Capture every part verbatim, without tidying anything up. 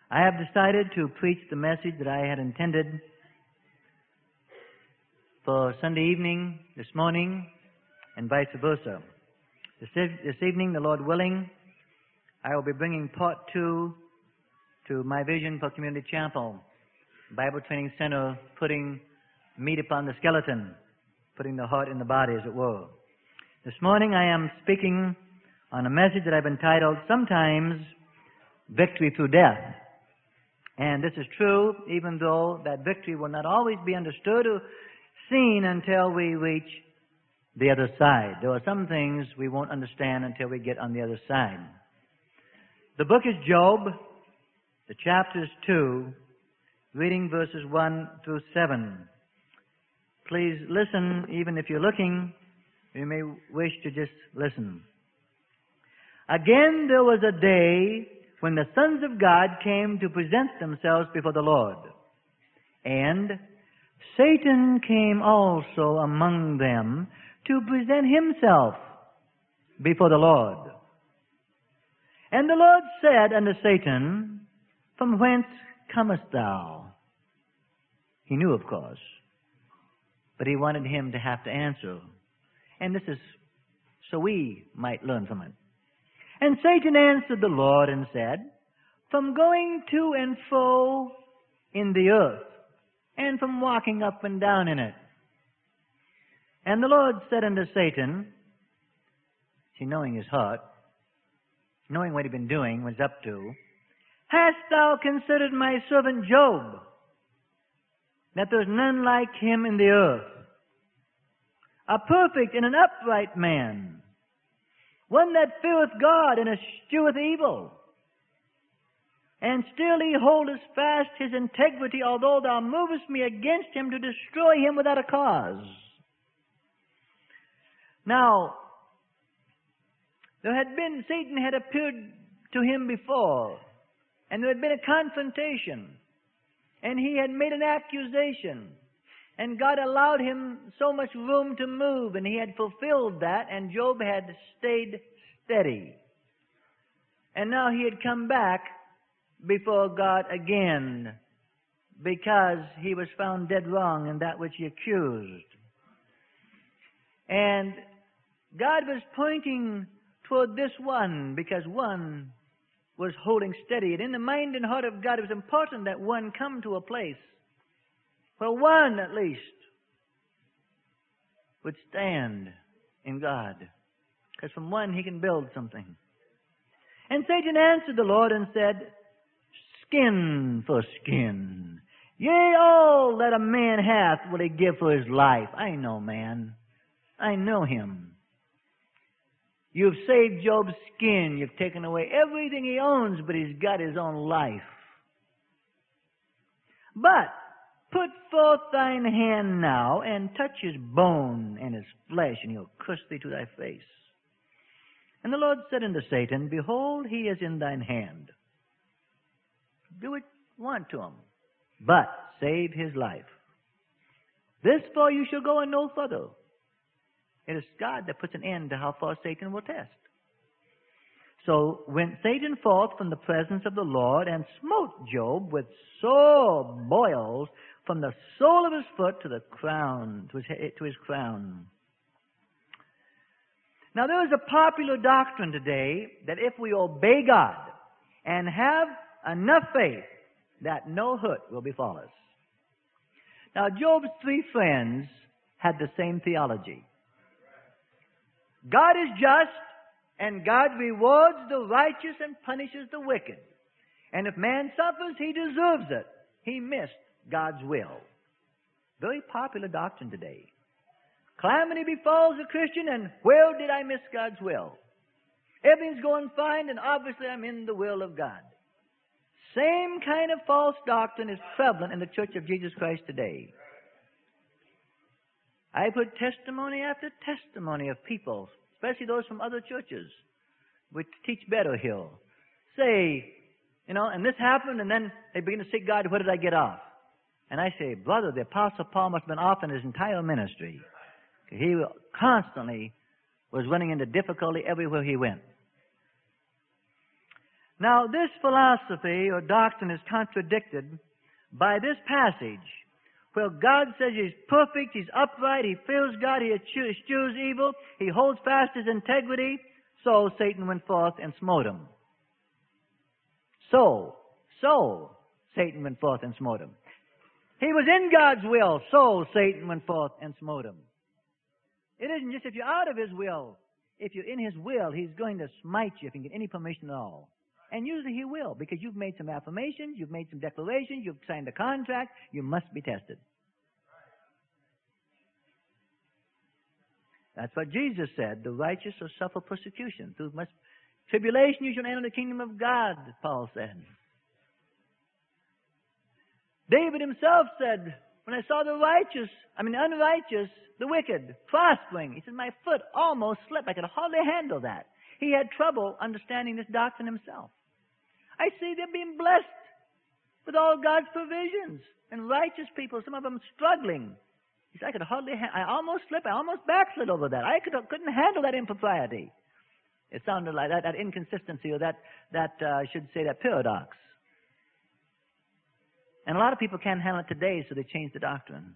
I have decided to preach the message that I had intended for Sunday evening, this morning, and vice versa. This, e- this evening, the Lord willing, I will be bringing part two to my vision for Community Chapel, Bible Training Center, putting meat upon the skeleton, putting the heart in the body, as it were. This morning, I am speaking on a message that I've entitled, Sometimes Victory Through Death. And this is true, even though that victory will not always be understood or seen until we reach the other side. There are some things we won't understand until we get on the other side. The book is Job, the chapter is two, reading verses one through seven. Please listen, even if you're looking, you may wish to just listen. Again, there was a day when the sons of God came to present themselves before the Lord. And Satan came also among them to present himself before the Lord. And the Lord said unto Satan, From whence comest thou? He knew, of course, but he wanted him to have to answer. And this is so we might learn from it. And Satan answered the Lord and said, From going to and fro in the earth, and from walking up and down in it. And the Lord said unto Satan, see, knowing his heart, knowing what he'd been doing, what he's up to, Hast thou considered my servant Job, that there's none like him in the earth, a perfect and an upright man, one that feareth God and escheweth evil. And still he holdeth fast his integrity, although thou movest me against him to destroy him without a cause. Now, there had been, Satan had appeared to him before, and there had been a confrontation, and he had made an accusation, and God allowed him so much room to move, and he had fulfilled that, and Job had stayed steady. And now he had come back before God again, because he was found dead wrong in that which he accused. And God was pointing toward this one, because one was holding steady. And in the mind and heart of God, it was important that one come to a place where one, at least, would stand in God. Because from one, he can build something. And Satan answered the Lord and said, Skin for skin. Yea, all that a man hath will he give for his life. I know man. I know him. You've saved Job's skin. You've taken away everything he owns, but he's got his own life. But put forth thine hand now, and touch his bone and his flesh, and he'll curse thee to thy face. And the Lord said unto Satan, Behold, he is in thine hand. Do what you want to him, but save his life. This far you shall go and no further. It is God that puts an end to how far Satan will test. So went Satan forth from the presence of the Lord, and smote Job with sore boils from the sole of his foot to the crown, to his, to his crown. Now there is a popular doctrine today that if we obey God and have enough faith, that no hurt will befall us. Now Job's three friends had the same theology. God is just, and God rewards the righteous and punishes the wicked. And if man suffers, he deserves it. He missed God's will. Very popular doctrine today. Calamity befalls a Christian, and where did I miss God's will? Everything's going fine, and obviously I'm in the will of God. Same kind of false doctrine is prevalent in the Church of Jesus Christ today. I've heard testimony after testimony of people, especially those from other churches, which teach better here, say, you know, and this happened, and then they begin to seek God, where did I get off? And I say, brother, the Apostle Paul must have been off in his entire ministry. He constantly was running into difficulty everywhere he went. Now, this philosophy or doctrine is contradicted by this passage, where God says He's perfect, He's upright, He fears God, He eschews evil, He holds fast His integrity. So Satan went forth and smote him. So, so Satan went forth and smote him. He was in God's will, so Satan went forth and smote him. It isn't just if you're out of His will. If you're in His will, He's going to smite you if you can get any permission at all. And usually He will, because you've made some affirmations, you've made some declarations, you've signed a contract, you must be tested. That's what Jesus said. The righteous shall suffer persecution. Through much tribulation you shall enter the kingdom of God, Paul said. David himself said, when I saw the righteous, I mean the unrighteous, the wicked, prospering, he said, my foot almost slipped. I could hardly handle that. He had trouble understanding this doctrine himself. I see they're being blessed with all God's provisions. And righteous people, some of them struggling. He said, I could hardly, ha- I almost slipped, I almost backslid over that. I could, couldn't handle that impropriety. It sounded like that, that inconsistency, or that, that uh, I should say, that paradox. And a lot of people can't handle it today, so they change the doctrine.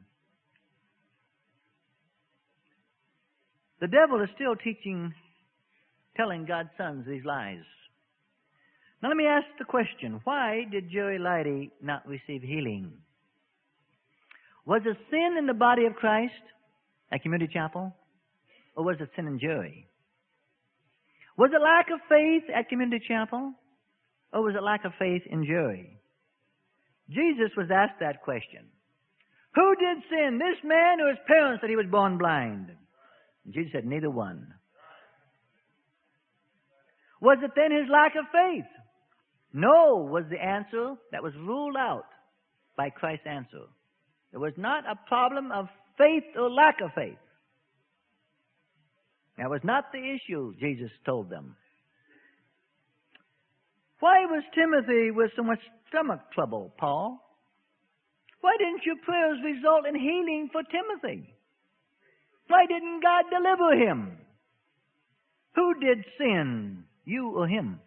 The devil is still teaching, telling God's sons these lies. Now let me ask the question, why did Jerry Leidy not receive healing? Was it sin in the body of Christ at Community Chapel? Or was it sin in Jerry? Was it lack of faith at Community Chapel? Or was it lack of faith in Jerry? Jesus was asked that question. Who did sin, this man or his parents, that he was born blind? And Jesus said, neither one. Was it then his lack of faith? No, was the answer that was ruled out by Christ's answer. It was not a problem of faith or lack of faith. That was not the issue, Jesus told them. Why was Timothy with so much stomach trouble, Paul? Why didn't your prayers result in healing for Timothy? Why didn't God deliver him? Who did sin, you or him?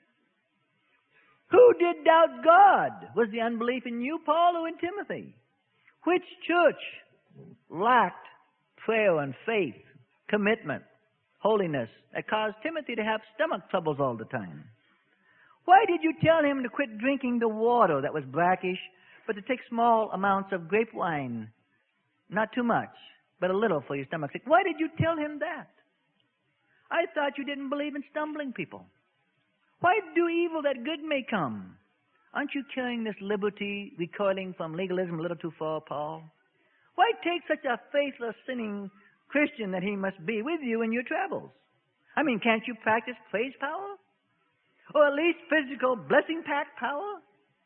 Who did doubt God? Was the unbelief in you, Paul, or in Timothy? Which church lacked prayer and faith, commitment, holiness, that caused Timothy to have stomach troubles all the time? Why did you tell him to quit drinking the water that was brackish, but to take small amounts of grape wine? Not too much, but a little for your stomach's sake. Why did you tell him that? I thought you didn't believe in stumbling people. Why do evil that good may come? Aren't you carrying this liberty, recoiling from legalism a little too far, Paul? Why take such a faithless, sinning Christian that he must be with you in your travels? I mean, can't you practice praise power? Or at least physical blessing-packed power?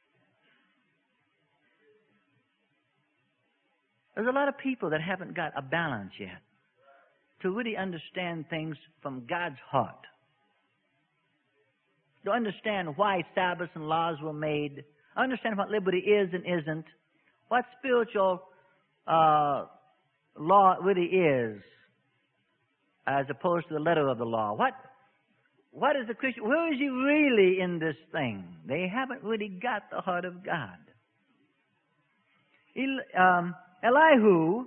There's a lot of people that haven't got a balance yet to really understand things from God's heart. To understand why Sabbaths and laws were made, understand what liberty is and isn't, what spiritual uh, law really is, as opposed to the letter of the law. What, what is the Christian? Where is he really in this thing? They haven't really got the heart of God. El, um, Elihu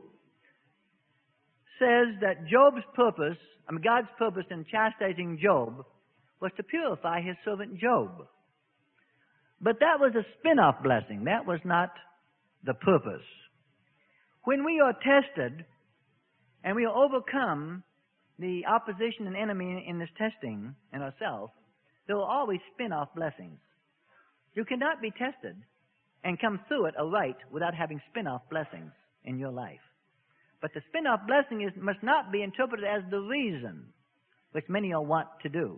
says that Job's purpose, I mean God's purpose in chastising Job, was to purify his servant Job. But that was a spin-off blessing. That was not the purpose. When we are tested and we are overcome the opposition and enemy in this testing in ourselves, there will always spin-off blessings. You cannot be tested and come through it aright without having spin-off blessings in your life. But the spin-off blessing is, must not be interpreted as the reason, which many are wont to do.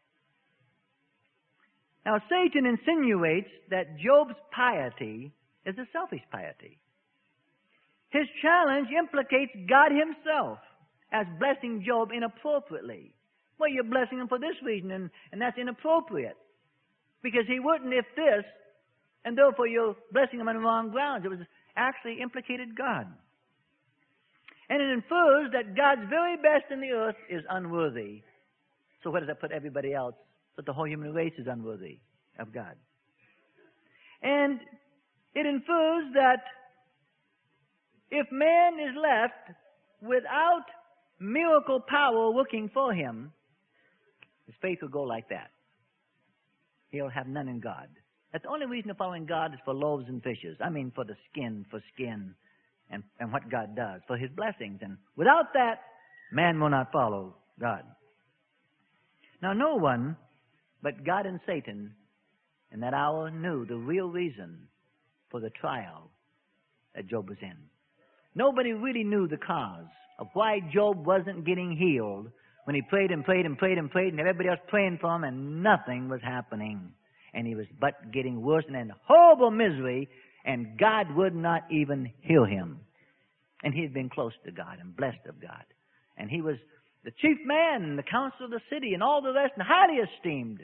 Now, Satan insinuates that Job's piety is a selfish piety. His challenge implicates God himself as blessing Job inappropriately. Well, you're blessing him for this reason, and, and that's inappropriate. Because he wouldn't if this, and therefore you're blessing him on the wrong grounds. It was actually implicated God. And it infers that God's very best in the earth is unworthy. So where does that put everybody else But the whole human race is unworthy of God. And it infers that if man is left without miracle power working for him, his faith will go like that. He'll have none in God. That's the only reason of following God is for loaves and fishes. I mean for the skin, for skin, and, and what God does, for His blessings. And without that, man will not follow God. Now, no one but God and Satan in that hour knew the real reason for the trial that Job was in. Nobody really knew the cause of why Job wasn't getting healed when he prayed and prayed and prayed and prayed and everybody else praying for him and nothing was happening. And he was but getting worse and in horrible misery, and God would not even heal him. And he had been close to God and blessed of God. And he was the chief man in the council of the city and all the rest, and highly esteemed.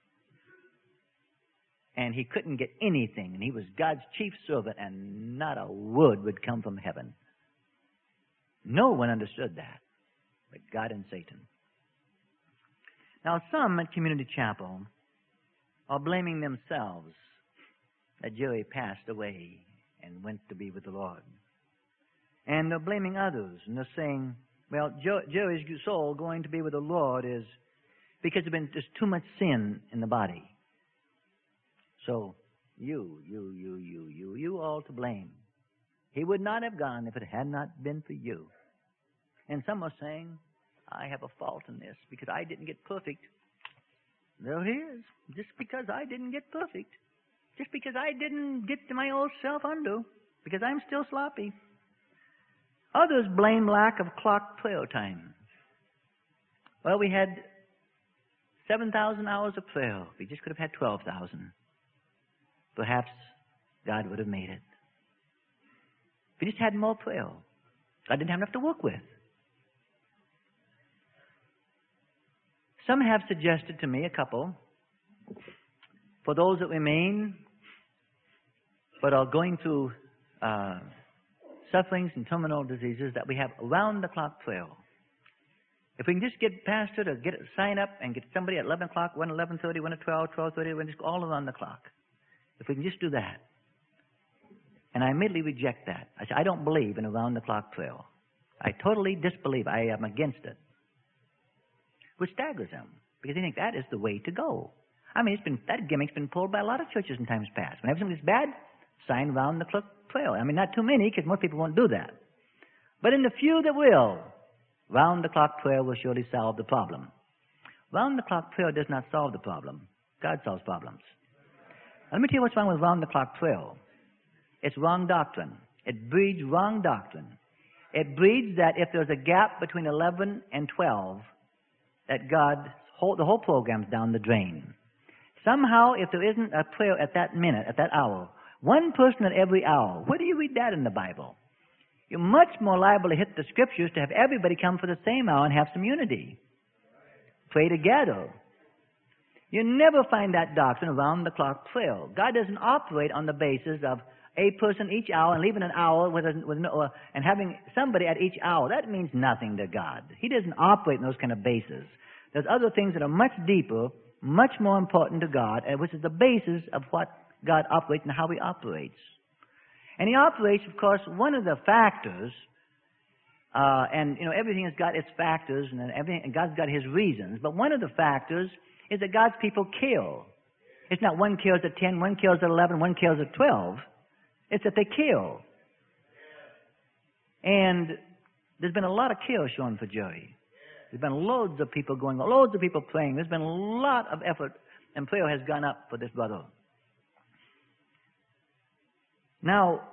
And he couldn't get anything, and he was God's chief servant, and not a word would come from heaven. No one understood that but God and Satan. Now, some at Community Chapel are blaming themselves that Jerry passed away and went to be with the Lord. And they're blaming others, and they're saying, well, Jerry's soul going to be with the Lord is because there's been just too much sin in the body. So, you, you, you, you, you, you all to blame. He would not have gone if it had not been for you. And some are saying, I have a fault in this because I didn't get perfect. There he is. Just because I didn't get perfect. Just because I didn't get to my old self undo. Because I'm still sloppy. Others blame lack of clock prayer time. Well, we had seven thousand hours of prayer. We just could have had twelve thousand. Perhaps God would have made it. If we just had more prayer, God didn't have enough to work with. Some have suggested to me, a couple, for those that remain but are going through uh, sufferings and terminal diseases, that we have round-the-clock prayer. If we can just get pastor to get sign up and get somebody at eleven o'clock, one at eleven thirty, one at twelve, twelve thirty, one just go all around the clock. If we can just do that. And I immediately reject that. I say, I don't believe in around-the-clock prayer. I totally disbelieve. I am against it. Which staggers them, because they think that is the way to go. I mean, it's been that gimmick's been pulled by a lot of churches in times past. Whenever something's bad, sign round-the-clock prayer. I mean, not too many, because most people won't do that. But in the few that will, round-the-clock prayer will surely solve the problem. Round-the-clock prayer does not solve the problem. God solves problems. Now, let me tell you what's wrong with round-the-clock prayer. It's wrong doctrine. It breeds wrong doctrine. It breeds that if there's a gap between eleven and twelve, that God, the whole program's down the drain. Somehow, if there isn't a prayer at that minute, at that hour, one person at every hour, where do you read that in the Bible? You're much more liable to hit the Scriptures to have everybody come for the same hour and have some unity. Pray together. You never find that doctrine around the clock prayer. God doesn't operate on the basis of a person each hour and leaving an hour with, a, with no, uh, and having somebody at each hour. That means nothing to God. He doesn't operate in those kind of bases. There's other things that are much deeper, much more important to God, and which is the basis of what God operates and how He operates. And He operates, of course, one of the factors, uh, and you know everything has got its factors, and everything, and God's got His reasons. But one of the factors is that God's people kill. It's not one kills at ten, one kills at eleven, one kills at twelve. It's that they kill. And there's been a lot of kill shown for Jerry. There's been loads of people going, loads of people praying. There's been a lot of effort, and prayer has gone up for this brother. Now,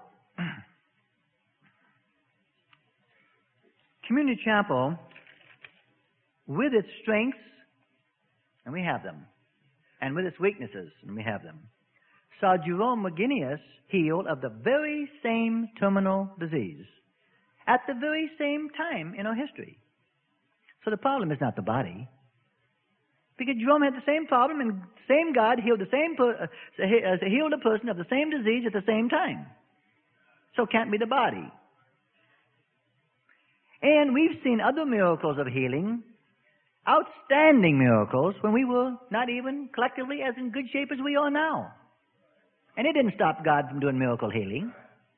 Community Chapel, with its strengths, and we have them, and with its weaknesses, and we have them, saw Jerome McGinnis healed of the very same terminal disease at the very same time in our history. So the problem is not the body. Because Jerome had the same problem, and the same God healed the same per, uh, healed a person of the same disease at the same time. So it can't be the body. And we've seen other miracles of healing outstanding miracles when we were not even collectively as in good shape as we are now. And it didn't stop God from doing miracle healing.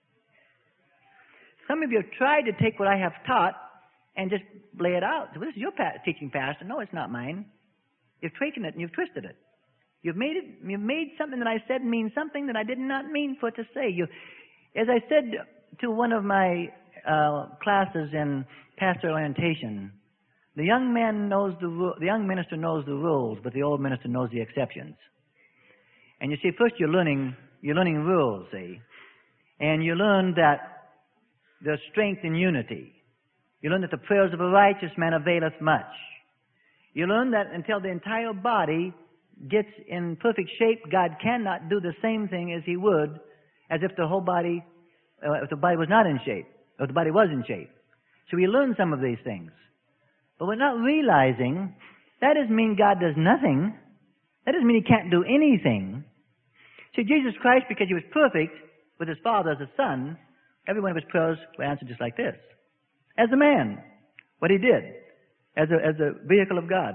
Some of you have tried to take what I have taught and just lay it out. Well, this is your pa- teaching, Pastor. No, it's not mine. You've taken it and you've twisted it. You've made it. You've made something that I said mean something that I did not mean for it to say. You, as I said to one of my uh, classes in pastoral orientation, the young man knows the ru- the young minister knows the rules, but the old minister knows the exceptions. And you see, first you're learning you're learning rules, see, and you learn that there's strength in unity. You learn that the prayers of a righteous man availeth much. You learn that until the entire body gets in perfect shape, God cannot do the same thing as He would as if the whole body, uh, if the body was not in shape, or if the body was in shape. So we learn some of these things. But we're not realizing that doesn't mean God does nothing. That doesn't mean He can't do anything. See, Jesus Christ, because He was perfect with His Father as a Son, every one of His prayers were answered just like this. As a man, what He did, as a, as a vehicle of God.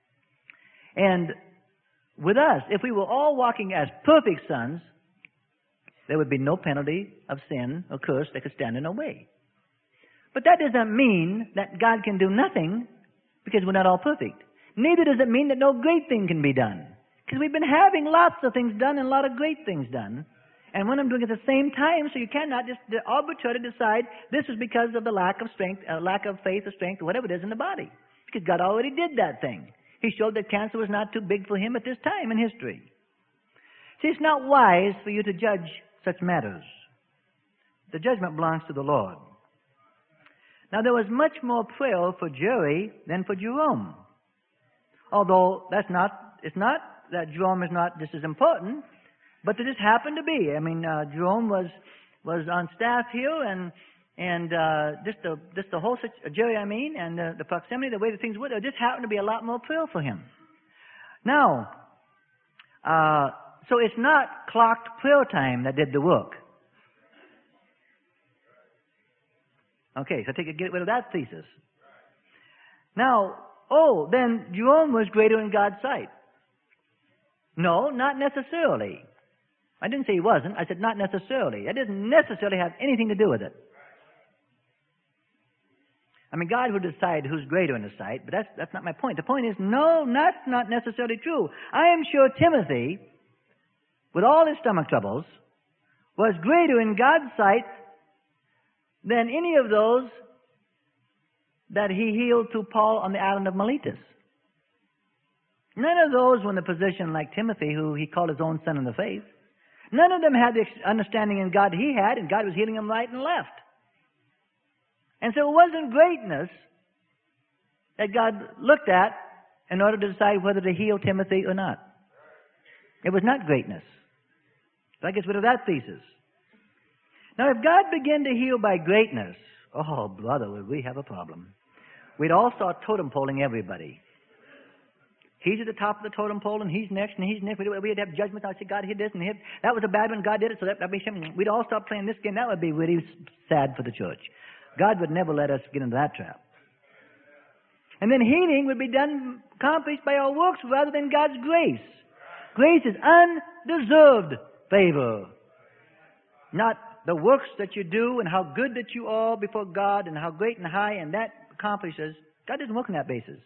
And with us, if we were all walking as perfect sons, there would be no penalty of sin or curse that could stand in our way. But that doesn't mean that God can do nothing because we're not all perfect. Neither does it mean that no great thing can be done. Because we've been having lots of things done and a lot of great things done. And when I'm doing it at the same time, so you cannot just arbitrarily decide this is because of the lack of strength, uh, lack of faith or strength, or whatever it is in the body. Because God already did that thing. He showed that cancer was not too big for Him at this time in history. See, it's not wise for you to judge such matters. The judgment belongs to the Lord. Now, there was much more prayer for Jerry than for Jerome. Although that's not, it's not that Jerome is not just as important, but there just happened to be. I mean, uh, Jerome was was on staff here, and and uh, just the just the whole situ- Jerry, I mean, and uh, the proximity, the way that things were, there just happened to be a lot more prayer for him. Now, uh, so it's not clocked prayer time that did the work. Okay, so take get rid of that thesis. Now, oh, then Jerome was greater in God's sight. No, not necessarily. I didn't say he wasn't. I said not necessarily. That doesn't necessarily have anything to do with it. I mean, God would decide who's greater in His sight, but that's that's not my point. The point is, no, that's not necessarily true. I am sure Timothy, with all his stomach troubles, was greater in God's sight than any of those that he healed through Paul on the island of Miletus. None of those were in a position like Timothy, who he called his own son in the faith. None of them had the understanding in God he had, and God was healing them right and left. And so it wasn't greatness that God looked at in order to decide whether to heal Timothy or not. It was not greatness. So I get rid of that thesis. Now, if God began to heal by greatness, oh, brother, would we have a problem. We'd all start totem polling everybody. He's at the top of the totem pole, and he's next, and he's next. We'd have judgment. I'd say, God did this, and he, that was a bad one. God did it, so that, that'd be something. We'd all start playing this game. That would be really sad for the church. God would never let us get into that trap. And then healing would be done, accomplished by our works rather than God's grace. Grace is undeserved favor. Not the works that you do and how good that you are before God and how great and high and that accomplishes. God doesn't work on that basis.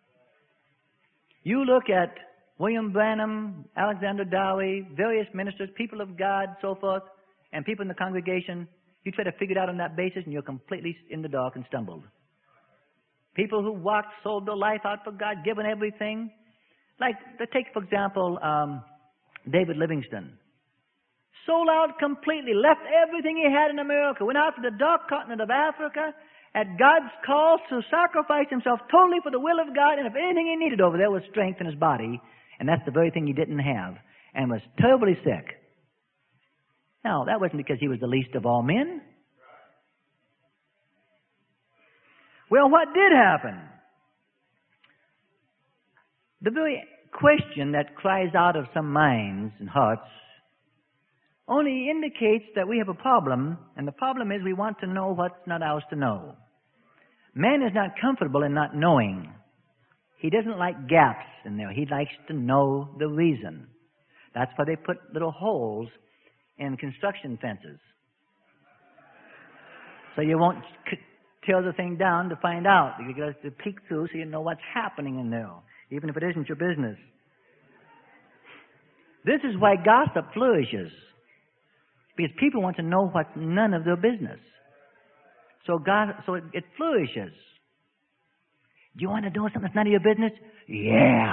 You look at William Branham, Alexander Dowie, various ministers, people of God, so forth, and people in the congregation. You try to figure it out on that basis, and you're completely in the dark and stumbled. People who walked, sold their life out for God, given everything. Like, take, for example, um, David Livingstone. Sold out completely, left everything he had in America, went out to the dark continent of Africa, at God's call to sacrifice himself totally for the will of God, and if anything he needed over there was strength in his body, and that's the very thing he didn't have, and was terribly sick. Now, that wasn't because he was the least of all men. Well, what did happen? The very question that cries out of some minds and hearts only indicates that we have a problem, and the problem is we want to know what's not ours to know. Man is not comfortable in not knowing. He doesn't like gaps in there. He likes to know the reason. That's why they put little holes in construction fences. So you won't c- tear the thing down to find out. You got to peek through so you know what's happening in there, even if it isn't your business. This is why gossip flourishes. Because people want to know what's none of their business. So God, so it, it flourishes. Do you want to know something that's none of your business? Yeah.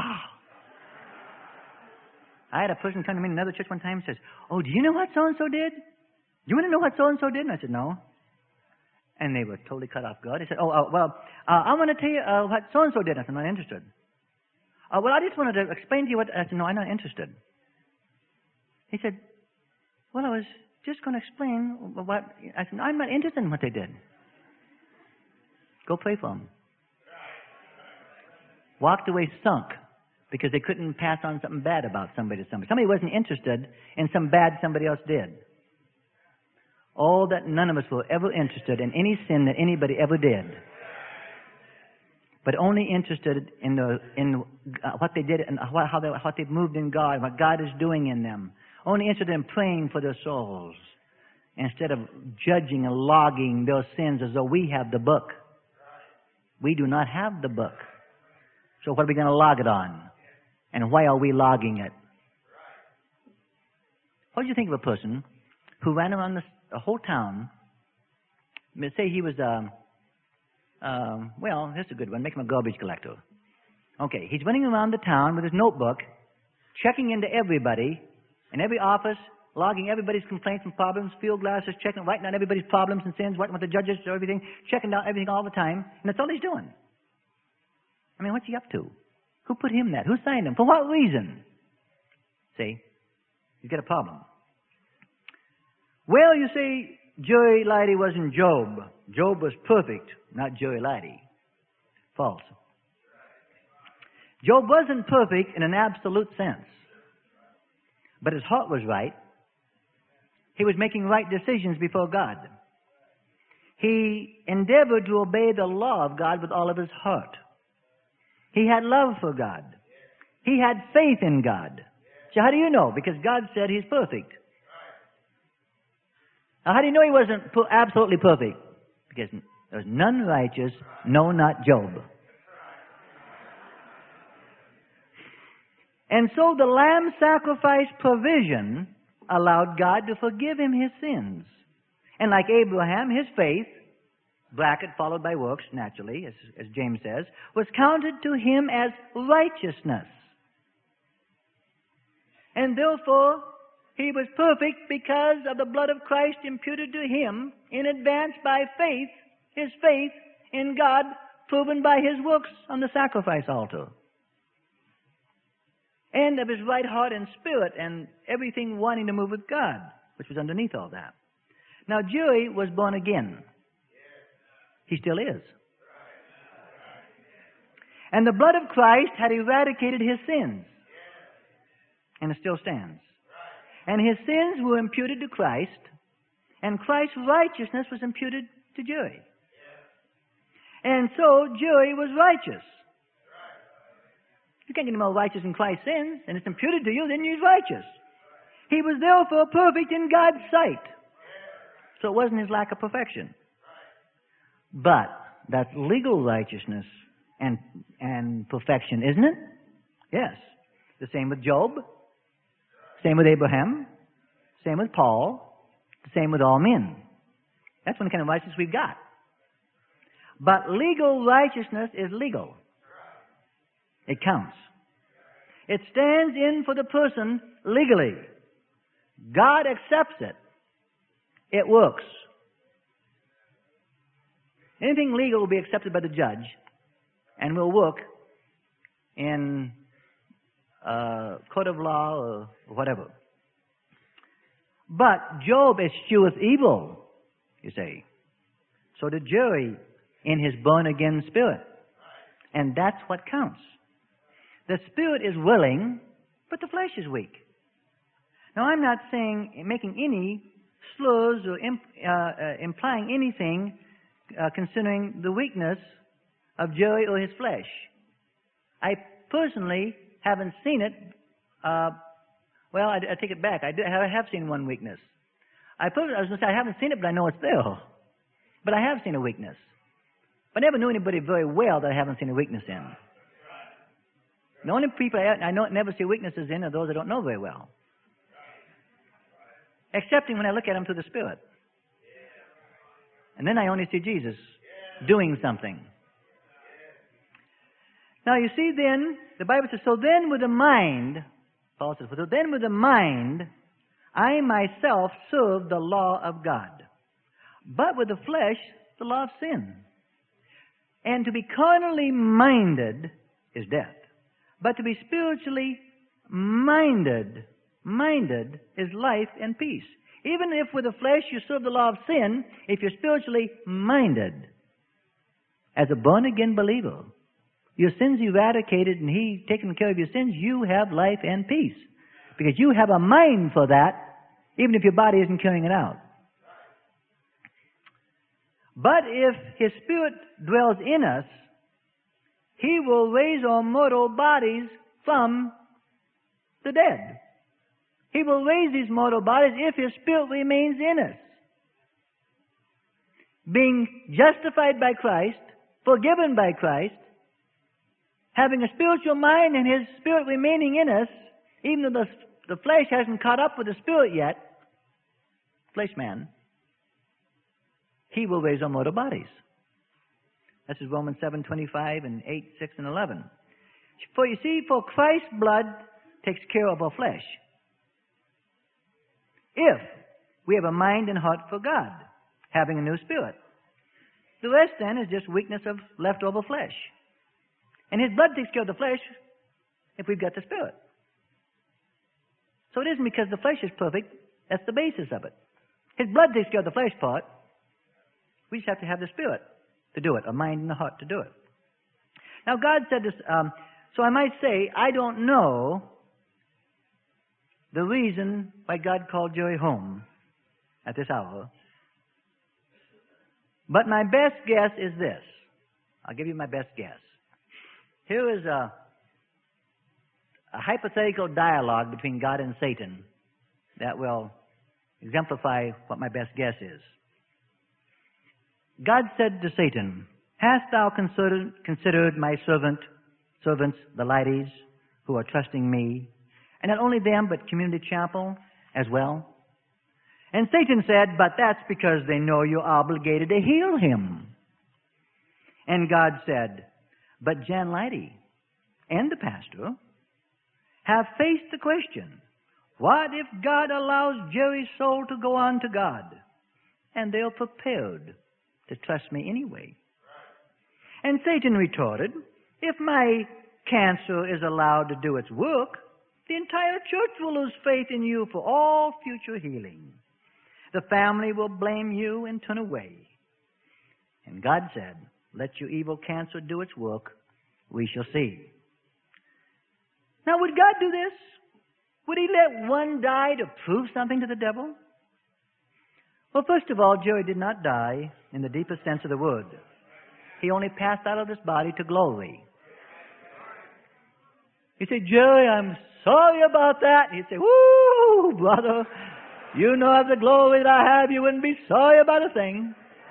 I had a person come to me in another church one time and says, "Oh, do you know what so-and-so did? Do you want to know what so-and-so did?" And I said, "No." And they were totally cut off guard. They said, "Oh, uh, well, uh, I want to tell you uh, what so-and-so did." I said, "I'm not interested." Uh, well, I just wanted to explain to you what... I said, "No, I'm not interested." He said, "Well, I was just going to explain what..." I said, "No, I'm not interested in what they did." Go pray for them. Walked away sunk because they couldn't pass on something bad about somebody to somebody. Somebody wasn't interested in some bad somebody else did. All that none of us were ever interested in any sin that anybody ever did, but only interested in the in uh, what they did and what, how they what they moved in God, what God is doing in them. Only interested in praying for their souls instead of judging and logging their sins as though we have the book. We do not have the book. So what are we going to log it on? And why are we logging it? What do you think of a person who ran around the, the whole town? Say he was, um, um, well, here's a good one. Make him a garbage collector. Okay, he's running around the town with his notebook, checking into everybody, in every office, logging everybody's complaints and problems, field glasses, checking, writing down everybody's problems and sins, writing with the judges or everything, checking down everything all the time, and that's all he's doing. I mean, what's he up to? Who put him that? Who signed him? For what reason? See? He's got a problem. Well, you see, Joey Leidy wasn't Job. Job was perfect, not Joey Leidy. False. Job wasn't perfect in an absolute sense. But his heart was right. He was making right decisions before God. He endeavored to obey the law of God with all of his heart. He had love for God. He had faith in God. So how do you know? Because God said he's perfect. Now how do you know he wasn't absolutely perfect? Because there's none righteous, no, not Job. And so the lamb sacrifice provision allowed God to forgive him his sins. And like Abraham, his faith, bracket followed by works, naturally, as, as James says, was counted to him as righteousness. And therefore, he was perfect because of the blood of Christ imputed to him in advance by faith, his faith in God, proven by his works on the sacrifice altar. And of his right heart and spirit and everything wanting to move with God, which was underneath all that. Now, Joey was born again. He still is. And the blood of Christ had eradicated his sins. And it still stands. And his sins were imputed to Christ, and Christ's righteousness was imputed to Joey. And so Joey was righteous. You can't get any more righteous than Christ's sins, and it's imputed to you, then you're righteous. He was therefore perfect in God's sight. So it wasn't his lack of perfection. But that's legal righteousness and, and perfection, isn't it? Yes. The same with Job. Same with Abraham. Same with Paul. The same with all men. That's one kind of righteousness we've got. But legal righteousness is legal. It counts. It stands in for the person legally. God accepts it. It works. Anything legal will be accepted by the judge and will work in a court of law or whatever. But Job escheweth evil, you say. So did Joey in his born-again spirit. And that's what counts. The spirit is willing, but the flesh is weak. Now, I'm not saying, making any slurs or imp, uh, uh, implying anything uh, concerning the weakness of Joey or his flesh. I personally haven't seen it. Uh, well, I, I take it back. I, do, I have seen one weakness. I, put, I was going to say I haven't seen it, but I know it's there. But I have seen a weakness. But I never knew anybody very well that I haven't seen a weakness in. The only people I, I know, never see weaknesses in are those I don't know very well. Excepting when I look at them through the Spirit. And then I only see Jesus doing something. Now you see then, the Bible says, so then with the mind, Paul says, so then with the mind, I myself serve the law of God. But with the flesh, the law of sin. And to be carnally minded is death. But to be spiritually minded, minded is life and peace. Even if with the flesh you serve the law of sin, if you're spiritually minded, as a born-again believer, your sins eradicated and He taken care of your sins, you have life and peace. Because you have a mind for that, even if your body isn't carrying it out. But if His Spirit dwells in us, He will raise our mortal bodies from the dead. He will raise these mortal bodies if His Spirit remains in us. Being justified by Christ, forgiven by Christ, having a spiritual mind and His Spirit remaining in us, even though the, the flesh hasn't caught up with the Spirit yet, flesh man, He will raise our mortal bodies. This is Romans seven twenty-five and eight, six, and eleven. For you see, for Christ's blood takes care of our flesh. If we have a mind and heart for God, having a new spirit. The rest then is just weakness of leftover flesh. And His blood takes care of the flesh if we've got the Spirit. So it isn't because the flesh is perfect. That's the basis of it. His blood takes care of the flesh part. We just have to have the Spirit to do it, a mind and a heart to do it. Now God said this, um, so I might say, I don't know the reason why God called Jerry home at this hour. But my best guess is this. I'll give you my best guess. Here is a, a hypothetical dialogue between God and Satan that will exemplify what my best guess is. God said to Satan, hast thou considered, considered my servant, servants, the ladies, who are trusting me, and not only them, but Community Chapel as well? And Satan said, but that's because they know you're obligated to heal him. And God said, but Jan Lighty and the pastor have faced the question, what if God allows Jerry's soul to go on to God? And they're prepared to trust me anyway. And Satan retorted, if my cancer is allowed to do its work, the entire church will lose faith in you for all future healing. The family will blame you and turn away. And God said, let your evil cancer do its work. We shall see. Now, would God do this? Would He let one die to prove something to the devil? Well, first of all, Jerry did not die in the deepest sense of the word. He only passed out of this body to glory. You say, Jerry, I'm sorry about that. He'd say, woo, brother. You know of the glory that I have, you wouldn't be sorry about a thing.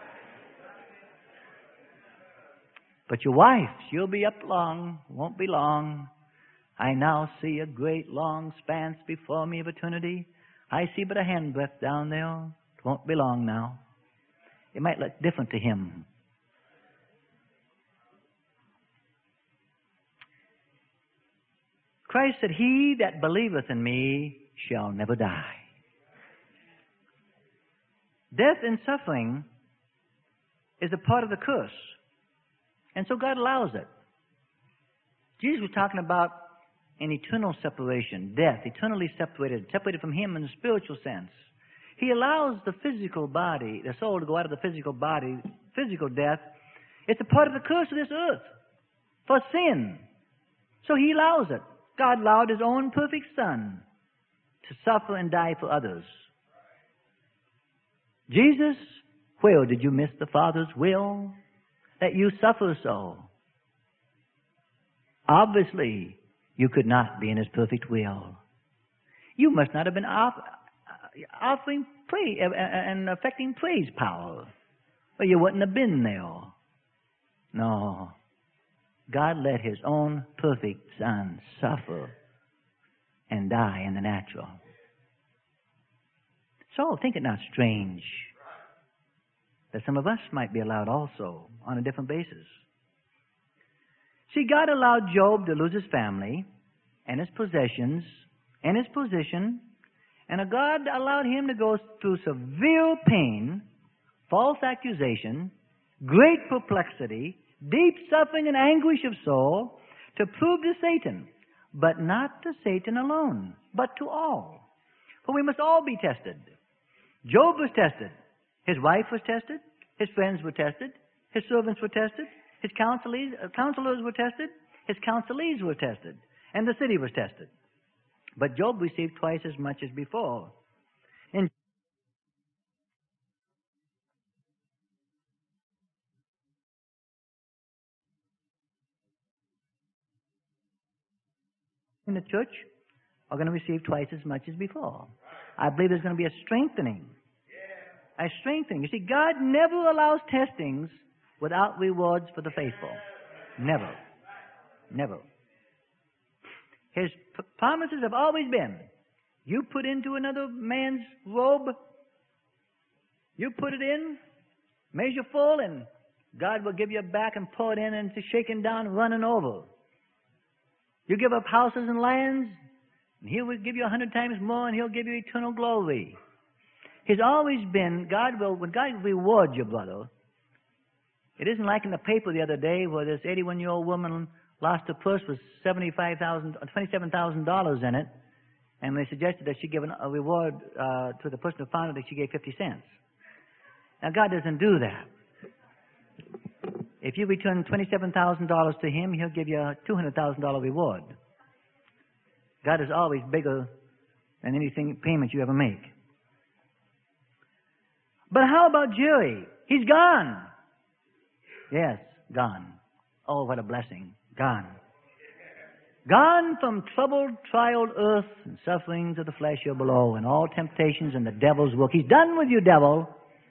But your wife, she'll be up long, won't be long. I now see a great long span before me of eternity. I see but a handbreadth down there. It won't be long now. It might look different to him. Christ said, he that believeth in me shall never die. Death and suffering is a part of the curse. And so God allows it. Jesus was talking about an eternal separation, death, eternally separated, separated from Him in a spiritual sense. He allows the physical body, the soul, to go out of the physical body, physical death. It's a part of the curse of this earth for sin. So He allows it. God allowed His own perfect Son to suffer and die for others. Jesus, where did you miss the Father's will? That you suffer so. Obviously, you could not be in His perfect will. You must not have been off, offering praise and affecting praise power, or you wouldn't have been there. No. God let His own perfect Son suffer and die in the natural. So, think it not strange that some of us might be allowed also on a different basis. See, God allowed Job to lose his family and his possessions and his position, and God allowed him to go through severe pain, false accusation, great perplexity, deep suffering and anguish of soul to prove to Satan, but not to Satan alone, but to all. For we must all be tested. Job was tested. His wife was tested. His friends were tested. His servants were tested. His counselors, uh, counselors were tested. His counselees were tested. And the city was tested. But Job received twice as much as before. In in the church are going to receive twice as much as before. I believe there's going to be a strengthening. A strengthening. You see, God never allows testings without rewards for the faithful. Never. Never. His p- promises have always been, you put into another man's robe, you put it in, measure full, and God will give you back and pour it in, and it's shaken down, running over. You give up houses and lands, and He will give you a hundred times more, and He'll give you eternal glory. He's always been, God will, when God rewards you, brother, it isn't like in the paper the other day where this eighty-one-year-old woman lost her purse with seventy-five thousand dollars, twenty-seven thousand dollars in it, and they suggested that she give an, a reward uh, to the person who found it, that she gave fifty cents. Now, God doesn't do that. If you return twenty-seven thousand dollars to Him, He'll give you a two hundred thousand dollars reward. God is always bigger than anything payment you ever make. But how about Jerry? He's gone. Yes, gone. Oh, what a blessing. Gone. Gone from troubled, trialed earth and sufferings of the flesh here below, and all temptations and the devil's work. He's done with you, devil.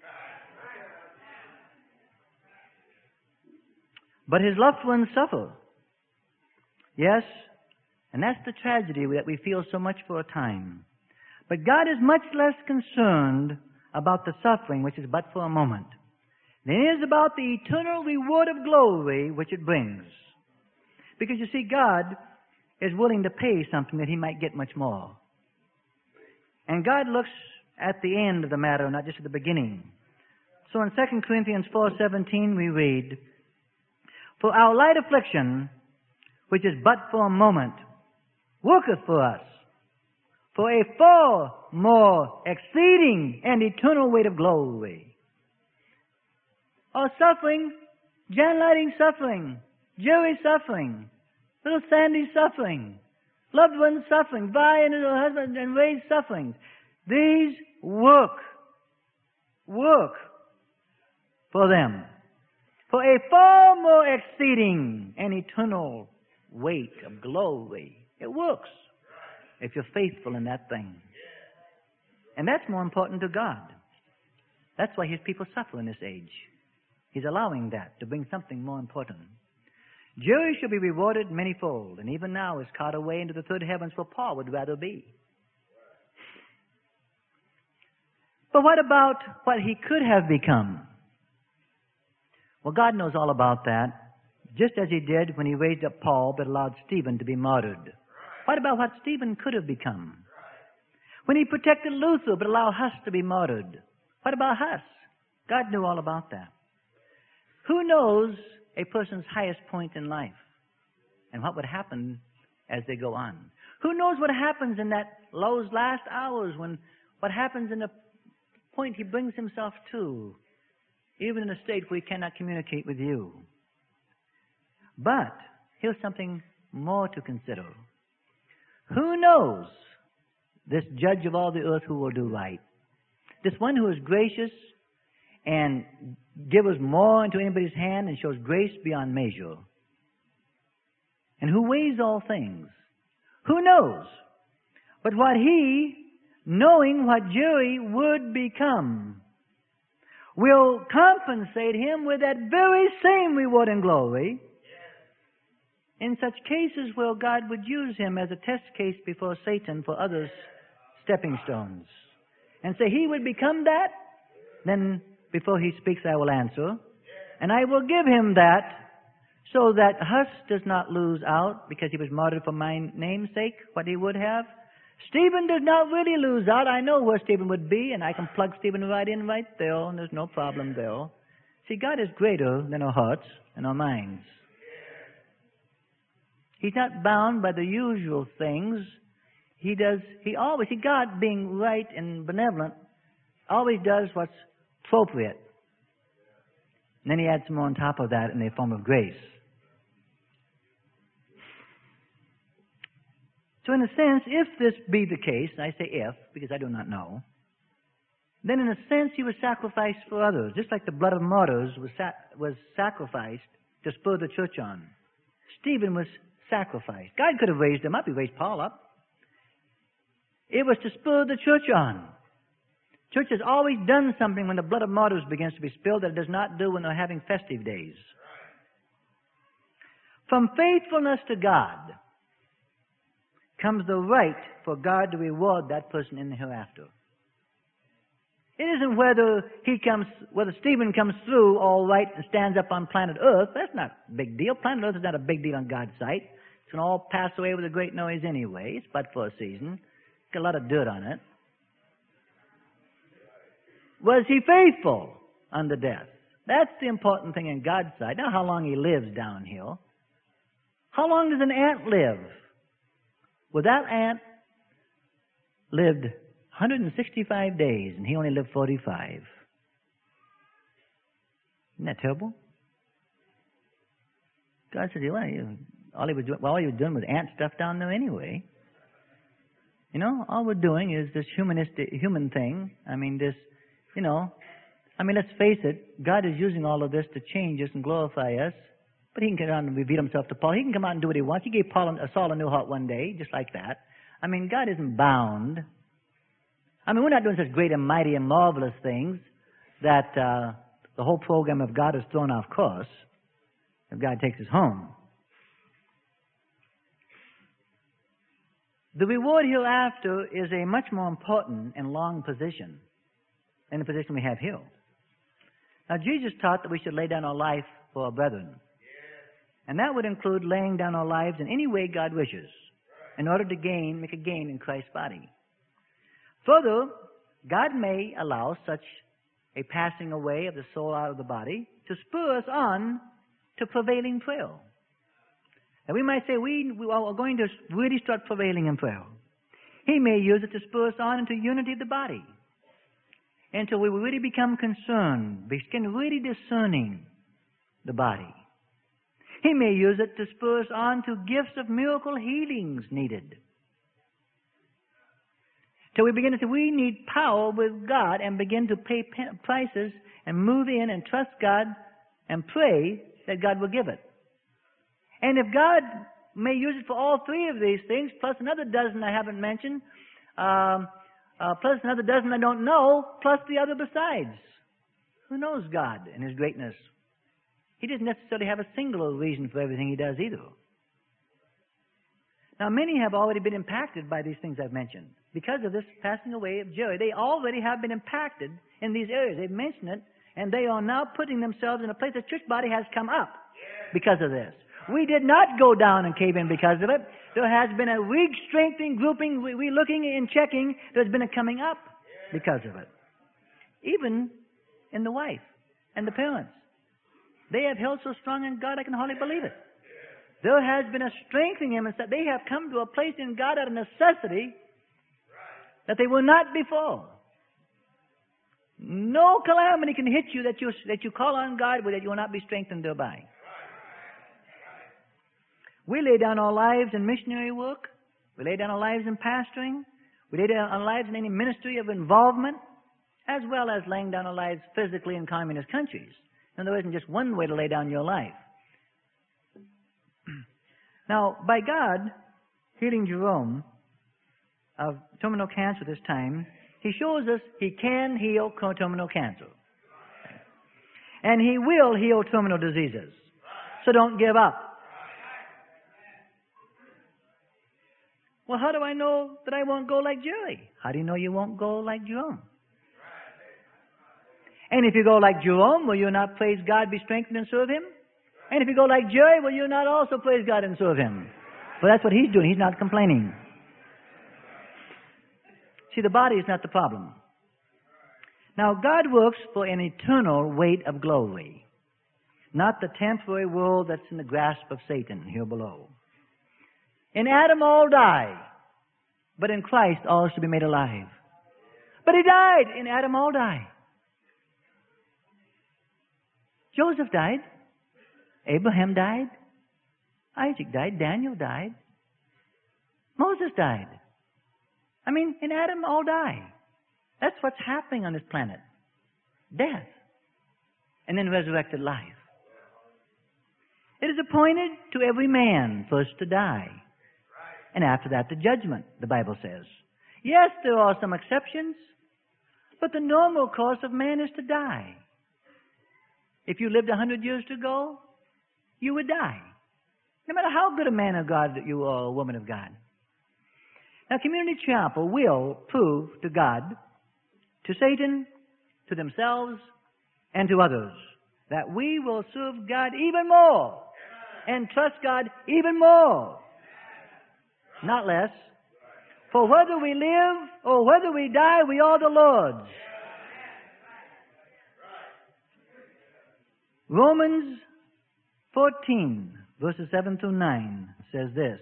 But his loved ones suffer. Yes, and that's the tragedy that we feel so much for a time. But God is much less concerned about the suffering, which is but for a moment, than He is about the eternal reward of glory which it brings. Because you see, God is willing to pay something that He might get much more. And God looks at the end of the matter, not just at the beginning. So in Second Corinthians four seventeen we read, for our light affliction, which is but for a moment, worketh for us for a far more exceeding and eternal weight of glory. Our suffering, Jan Lighting suffering, Jerry suffering, little Sandy suffering, loved ones suffering, Vi and her husband and Ray's suffering. These work, work for them for a far more exceeding and eternal weight of glory. It works if you're faithful in that thing. And that's more important to God. That's why His people suffer in this age. He's allowing that to bring something more important. Jerry shall be rewarded manyfold, and even now is caught away into the third heavens where Paul would rather be. But what about what he could have become? Well, God knows all about that, just as He did when He raised up Paul but allowed Stephen to be martyred. What about what Stephen could have become? When He protected Luther but allowed Huss to be martyred. What about Huss? God knew all about that. Who knows a person's highest point in life and what would happen as they go on? Who knows what happens in that those last hours, when what happens in the point he brings himself to, even in a state where he cannot communicate with you? But here's something more to consider. Who knows this judge of all the earth who will do right? This one who is gracious and gives more into anybody's hand and shows grace beyond measure. and who weighs all things. Who knows? But what he, knowing what Jerry would become, will compensate him with that very same reward and glory. In such cases where God would use him as a test case before Satan for others' stepping stones. And say he would become that, then before he speaks I will answer. And I will give him that so that Huss does not lose out because he was martyred for my name's sake, what he would have. Stephen does not really lose out. I know where Stephen would be, and I can plug Stephen right in right there, and there's no problem there. See, God is greater than our hearts and our minds. He's not bound by the usual things. He does, he always, see, God being right and benevolent, always does what's appropriate. And then he adds some more on top of that in the form of grace. So in a sense, if this be the case, and I say if, because I do not know, then in a sense he was sacrificed for others, just like the blood of martyrs was, sa- was sacrificed to spur the church on. Stephen was sacrificed. God could have raised him up. He raised Paul up. It was to spur the church on. Church has always done something when the blood of martyrs begins to be spilled that it does not do when they're having festive days. From faithfulness to God comes the right for God to reward that person in the hereafter. It isn't whether he comes, whether Stephen comes through all right and stands up on planet Earth. That's not a big deal. Planet Earth is not a big deal on God's sight. It's going to all pass away with a great noise anyway. It's but for a season. Got a lot of dirt on it. Was he faithful unto death? That's the important thing in God's sight. Not how long he lives down here. How long does an ant live? Well, that ant lived one hundred sixty-five days, and he only lived forty-five. Isn't that terrible? God said, well, you, all he was doing, well, all he was doing was ant stuff down there anyway. You know, all we're doing is this humanistic, human thing. I mean, this, you know, I mean, let's face it, God is using all of this to change us and glorify us. But he can come out and reveal himself to Paul. He can come out and do what he wants. He gave Paul a, Saul a new heart one day, just like that. I mean, God isn't bound. I mean, we're not doing such great and mighty and marvelous things that uh, the whole program of God is thrown off course if God takes us home. The reward hereafter is a much more important and long position than the position we have here. Now, Jesus taught that we should lay down our life for our brethren. And that would include laying down our lives in any way God wishes in order to gain, make a gain in Christ's body. Further, God may allow such a passing away of the soul out of the body to spur us on to prevailing prayer. And we might say, we, we are going to really start prevailing in prayer. He may use it to spur us on into unity of the body, until we really become concerned, begin really discerning the body. He may use it to spur us on to gifts of miracle healings needed. Till we begin to say we need power with God and begin to pay prices and move in and trust God and pray that God will give it. And if God may use it for all three of these things, plus another dozen I haven't mentioned, um, uh, plus another dozen I don't know, plus the other besides. Who knows God and His greatness? He doesn't necessarily have a singular reason for everything He does either. Now, many have already been impacted by these things I've mentioned. Because of this passing away of Jerry, they already have been impacted in these areas. They've mentioned it, and they are now putting themselves in a place. The church body has come up because of this. We did not go down and cave in because of it. There has been a re-strengthening, grouping, re-looking and checking. There's been a coming up because of it. Even in the wife and the parents. They have held so strong in God, I can hardly believe it. There has been a strengthening in them, and they have come to a place in God out of necessity that they were not before. No calamity can hit you that you that you call on God with, that you will not be strengthened thereby. We lay down our lives in missionary work. We lay down our lives in pastoring. We lay down our lives in any ministry of involvement, as well as laying down our lives physically in communist countries. And there isn't just one way to lay down your life. Now, by God healing Jerome of terminal cancer this time, He shows us He can heal terminal cancer. And He will heal terminal diseases. So don't give up. Well, how do I know that I won't go like Jerry? How do you know you won't go like Jerome? And if you go like Jerome, will you not praise God, be strengthened, and serve Him? And if you go like Jerry, will you not also praise God and serve Him? Well, that's what he's doing. He's not complaining. See, the body is not the problem. Now, God works for an eternal weight of glory, not the temporary world that's in the grasp of Satan here below. In Adam all die, but in Christ all shall be made alive. But He died. In Adam all die. Joseph died. Abraham died. Isaac died. Daniel died. Moses died. I mean, in Adam all die. That's what's happening on this planet. Death. And then resurrected life. It is appointed to every man first to die. And after that, the judgment, the Bible says. Yes, there are some exceptions, but the normal course of man is to die. If you lived a hundred years ago, you would die. No matter how good a man of God that you are, or a woman of God. Now, Community Chapel will prove to God, to Satan, to themselves, and to others that we will serve God even more and trust God even more. Not less. For whether we live or whether we die, we are the Lord's. Romans fourteen, verses seven through nine says this.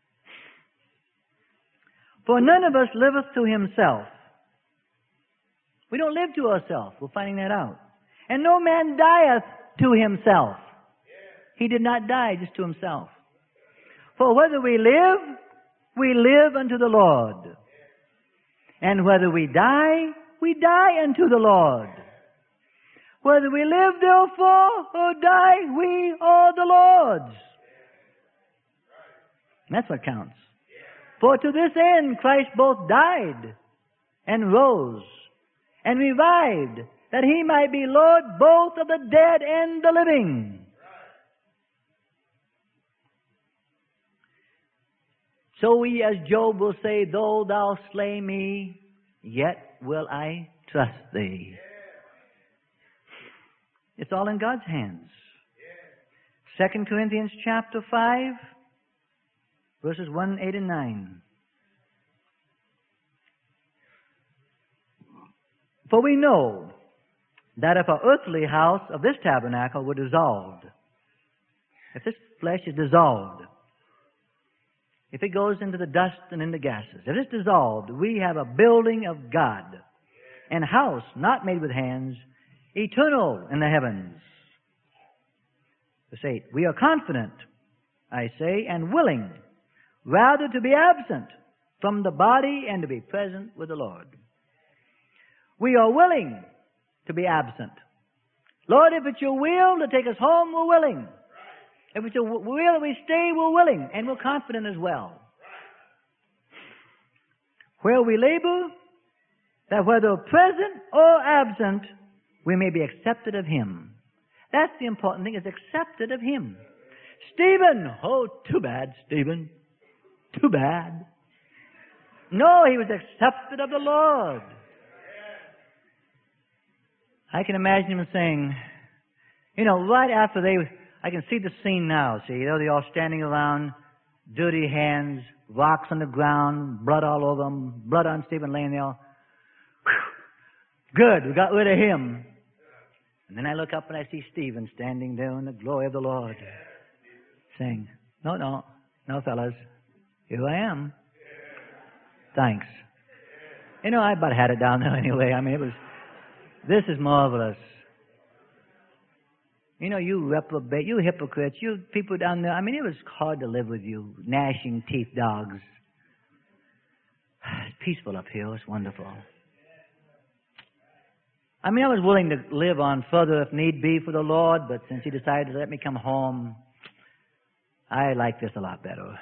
For none of us liveth to himself. We don't live to ourselves. We're finding that out. And no man dieth to himself. He did not die just to himself. For whether we live, we live unto the Lord. And whether we die, we die unto the Lord. Whether we live, therefore, or die, we are the Lord's. And that's what counts. For to this end Christ both died and rose and revived, that He might be Lord both of the dead and the living. So we, as Job will say, though thou slay me, yet will I trust thee. It's all in God's hands. Second Corinthians chapter five, verses one, eight, and nine. For we know that if our earthly house of this tabernacle were dissolved, if this flesh is dissolved, if it goes into the dust and into gases, if it's dissolved, we have a building of God, and a house not made with hands, eternal in the heavens. Verse eight, we are confident, I say, and willing, rather to be absent from the body and to be present with the Lord. We are willing to be absent. Lord, if it's your will to take us home, we're willing. If it's your will that we stay, we're willing, and we're confident as well. Where we labor, that whether present or absent, we may be accepted of Him. That's the important thing, is accepted of Him. Stephen, oh, too bad, Stephen. Too bad. No, he was accepted of the Lord. I can imagine him saying, you know, right after they, I can see the scene now, see, you know, they're all standing around, dirty hands, rocks on the ground, blood all over them, blood on Stephen laying there. Whew. Good, we got rid of him. And then I look up and I see Stephen standing there in the glory of the Lord, saying, no, no, no, fellas, here I am. Thanks. You know, I about had it down there anyway. I mean, it was, this is marvelous. You know, you reprobate, you hypocrites, you people down there, I mean, it was hard to live with you, gnashing teeth dogs. It's peaceful up here, it's wonderful. I mean, I was willing to live on further if need be for the Lord, but since He decided to let me come home, I like this a lot better.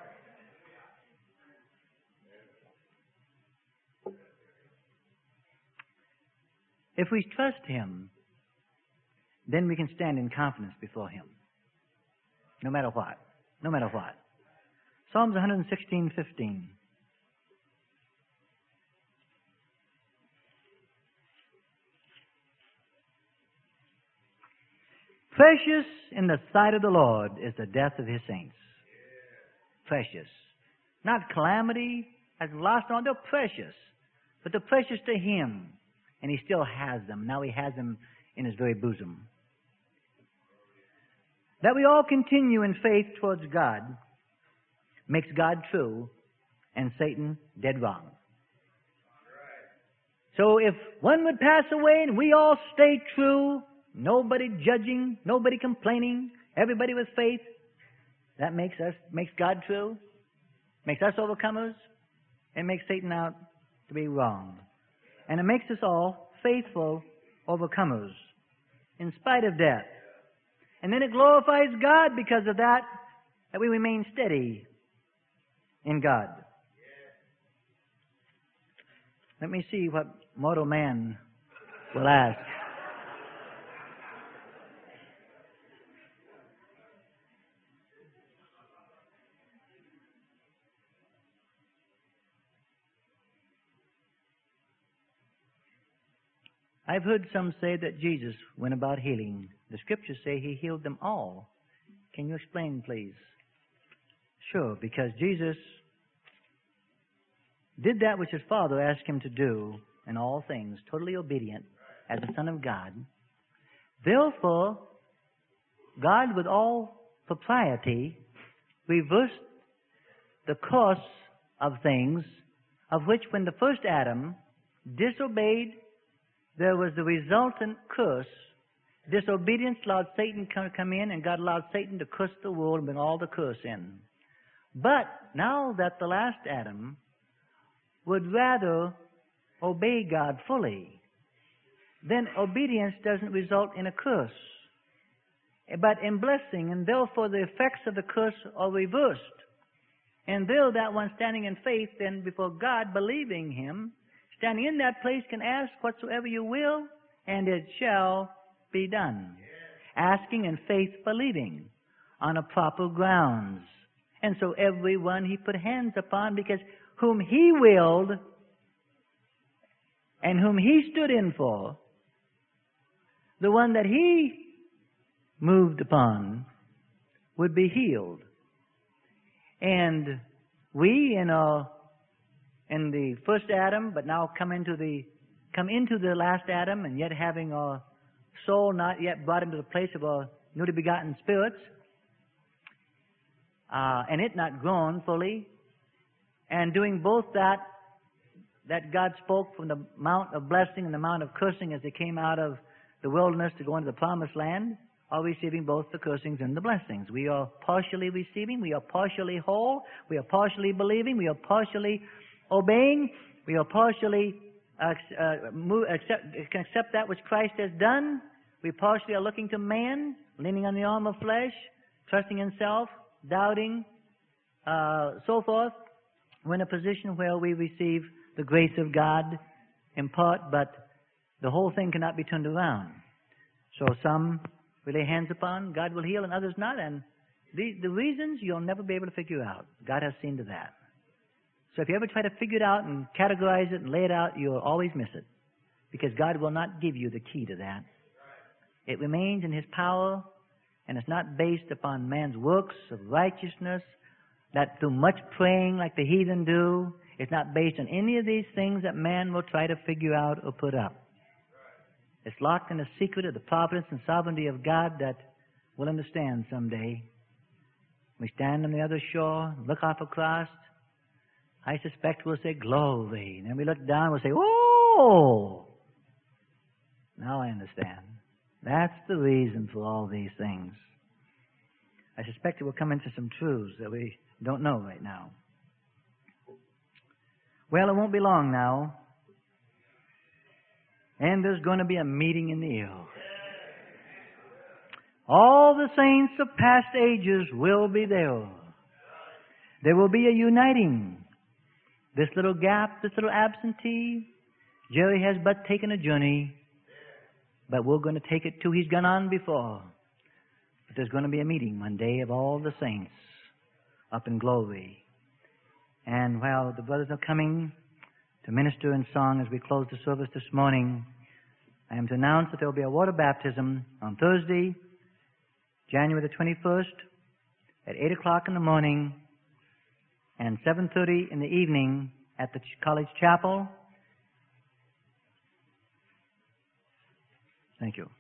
If we trust Him, then we can stand in confidence before Him. No matter what. No matter what. Psalms one sixteen fifteen. Precious in the sight of the Lord is the death of His saints. Precious. Not calamity, has lost on, they're precious. But they're precious to Him. And He still has them. Now He has them in His very bosom. That we all continue in faith towards God makes God true and Satan dead wrong. So if one would pass away and we all stay true, nobody judging, nobody complaining, everybody with faith, that makes us makes God true, makes us overcomers, and makes Satan out to be wrong. And it makes us all faithful overcomers in spite of death. And then it glorifies God because of that, that we remain steady in God. Let me see what mortal man will ask. I've heard some say that Jesus went about healing. The Scriptures say He healed them all. Can you explain, please? Sure, because Jesus did that which His Father asked Him to do in all things, totally obedient as the Son of God. Therefore, God, with all propriety, reversed the course of things, of which when the first Adam disobeyed, there was the resultant curse. Disobedience allowed Satan to come in, and God allowed Satan to curse the world and bring all the curse in. But now that the last Adam would rather obey God fully, then obedience doesn't result in a curse, but in blessing, and therefore the effects of the curse are reversed. And there that one standing in faith then before God, believing Him, standing in that place can ask whatsoever you will, and it shall be done. Asking in faith, believing on a proper grounds. And so everyone He put hands upon, because whom He willed and whom He stood in for, the one that He moved upon would be healed. And we in our in the first Adam, but now come into the come into the last Adam, and yet having our soul not yet brought into the place of our newly begotten spirits, uh, and it not grown fully, and doing both that that God spoke from the mount of blessing and the mount of cursing as they came out of the wilderness to go into the promised land, are receiving both the cursings and the blessings. We are partially receiving, we are partially whole, we are partially believing, we are partially obeying, we are partially uh, uh, move, accept, accept that which Christ has done. We partially are looking to man, leaning on the arm of flesh, trusting in self, doubting, uh, so forth. We're in a position where we receive the grace of God in part, but the whole thing cannot be turned around. So some we lay hands upon, God will heal, and others not. And the, the reasons you'll never be able to figure out. God has seen to that. So if you ever try to figure it out and categorize it and lay it out, you'll always miss it. Because God will not give you the key to that. It remains in His power, and it's not based upon man's works of righteousness, that through much praying like the heathen do. It's not based on any of these things that man will try to figure out or put up. It's locked in the secret of the providence and sovereignty of God that we'll understand someday. We stand on the other shore, look off across. I suspect we'll say, glory. And then we look down and we'll say, oh! Now I understand. That's the reason for all these things. I suspect it will come into some truths that we don't know right now. Well, it won't be long now. And there's going to be a meeting in the air. All the saints of past ages will be there. There will be a uniting. This little gap, this little absentee, Jerry has but taken a journey, but we're going to take it too. He's gone on before. But there's going to be a meeting one day of all the saints up in glory. And while the brothers are coming to minister in song as we close the service this morning, I am to announce that there will be a water baptism on Thursday, January the twenty-first, at eight o'clock in the morning and seven thirty in the evening at the college chapel. Thank you.